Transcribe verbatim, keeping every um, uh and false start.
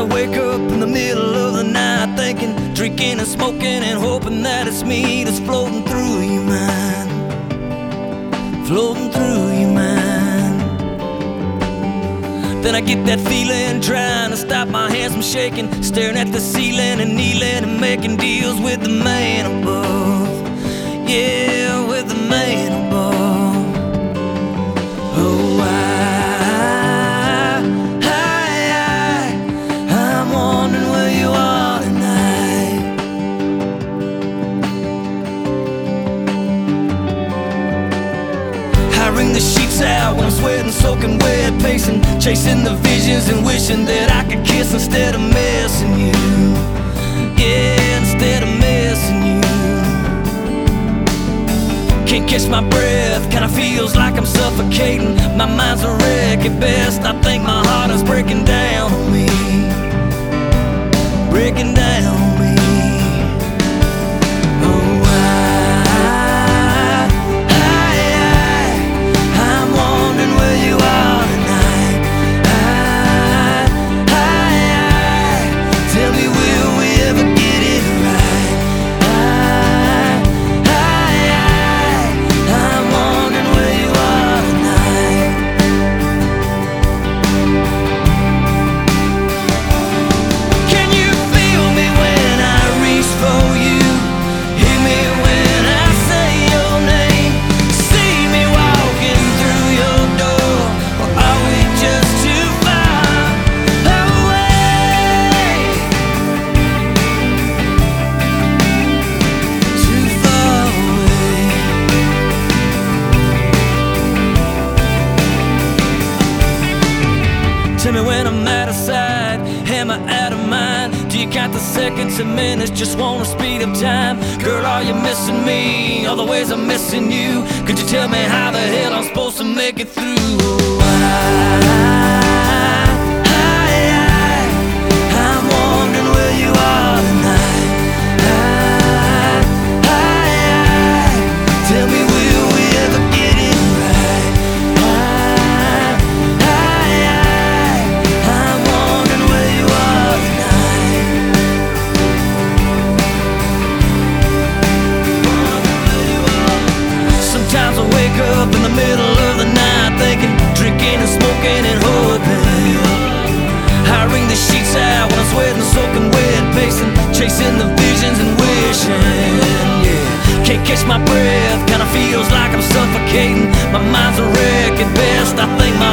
I wake up in the middle of the night thinking, drinking and smoking and hoping that it's me that's floating through your mind, floating through your mind. Then I get that feeling, trying to stop my hands from shaking, staring at the ceiling and kneeling and making deals with the man above. Yeah, with the man above. Oh, I, I, I, I'm wondering where you are tonight. I wring the sheets out when I'm sweating, soaking wet, pacing, chasing the visions and wishing that I could kiss instead of missing you. Yeah, instead of missing you. Can't catch my breath, kinda feels like I'm suffocating. My mind's a wreck at best, I think my heart is breaking down on me, breaking down on me. Oh, I, I, I, I'm wondering where you are tonight. I, I, I, tell me, will we ever get it right? I, I, I, I'm wondering where you are tonight. Can you feel me when I reach for you? Hear me when I say your name? See me walking through your door? Or are we just too far away? Too far away. Tell me when I'm out of sight, am I out of mind? Do you count the seconds and minutes, just wanna speed up time? Girl, are you missing me, all the ways I'm missing you? Could you tell me how the hell I'm supposed to make it through? Oh, I, I, I, I'm wondering where you are tonight. I, I, I, tell me, will we ever get it right? I, I, I, I'm wondering where you are tonight. Wondering where you are. Sometimes I wake up in the middle of the night thinking, drinking and smoking and hoping. I wring the sheets out when I'm sweating, soaking wet, pacing, chasing the visions and wishing. Yeah, can't catch my breath, kinda feels like I'm suffocating. My mind's a wreck at best, I think my